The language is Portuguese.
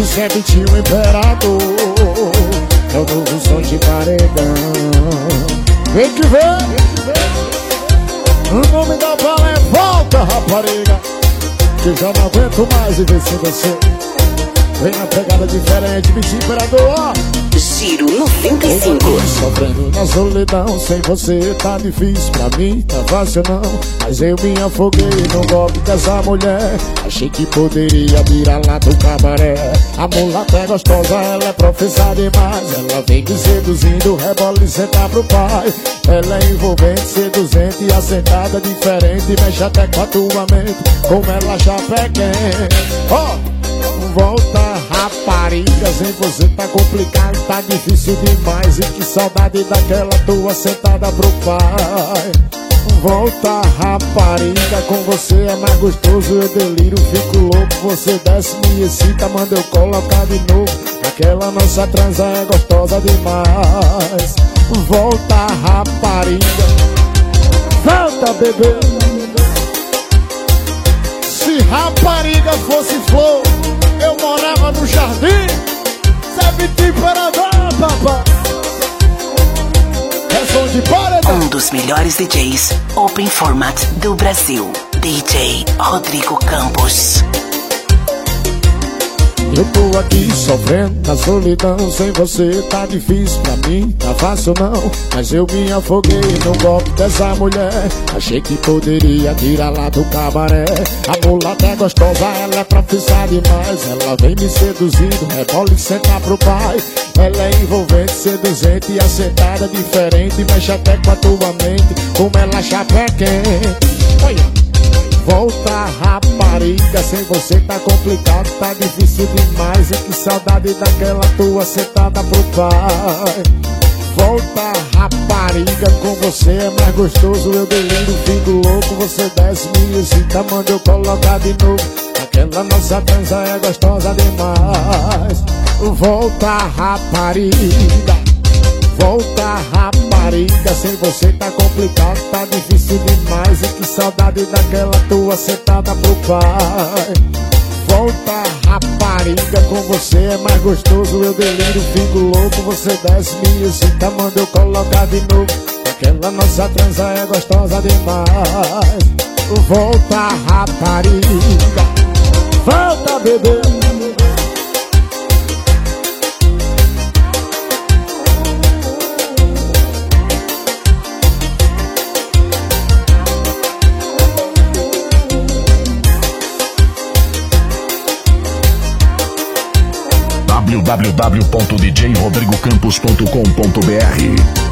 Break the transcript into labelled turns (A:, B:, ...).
A: do 71 Imperador. É o novo som de paredão. Vem que vem. O nome da bala é Volta, Rapariga, que já não aguento mais viver sem você. Vem na pegada diferente, bicho Imperador, ó.
B: Giro 95.
A: Sofrendo na solidão, sem você tá difícil pra mim, tá fácil não. Mas eu me afoguei no golpe dessa mulher. Achei que poderia virar lá do cabaré. A mulata é gostosa, ela é profissa demais. Ela vem me seduzindo, rebola e senta pro pai. Ela é envolvente, seduzente e assentada diferente. Mexe até com a tua mente, como ela já pequena. Ó! Volta, rapariga, sem você tá complicado, tá difícil demais. E que saudade daquela tua sentada pro pai. Volta, rapariga, com você é mais gostoso. Eu deliro, fico louco, você desce, me excita, manda eu colocar de novo. Aquela nossa transa é gostosa demais. Volta, rapariga, volta, bebê. Se rapariga fosse flor, eu morava no jardim. Sabe de Imperador, papai. É som de paredão.
B: Um dos melhores DJs Open Format do Brasil, DJ Rodrigo Campos.
A: Eu tô aqui sofrendo na solidão, sem você tá difícil pra mim, tá fácil não. Mas eu me afoguei no golpe dessa mulher. Achei que poderia tirar lá do cabaré. A mulata é gostosa, ela é profissa demais. Ela vem me seduzindo, rebola e senta pro pai. Ela é envolvente, seduzente e assentada diferente. Mexe até com a tua mente, como ela chapequente. Olha! Volta, rapariga, sem você tá complicado, tá difícil demais. E que saudade daquela tua sentada pro pai. Volta, rapariga, com você é mais gostoso. Eu deliro, fico louco, você desce, me excita, manda eu colocar de novo. Aquela nossa dança é gostosa demais. Volta, rapariga, volta, rapariga, sem você tá complicado, tá difícil demais. E que saudade daquela tua sentada pro pai. Volta, rapariga, com você é mais gostoso. Eu deliro, fico louco, você desce, me excita, manda eu colocar de novo. Aquela nossa transa é gostosa demais. Volta, rapariga, volta, bebê.
C: www.djrodrigocampos.com.br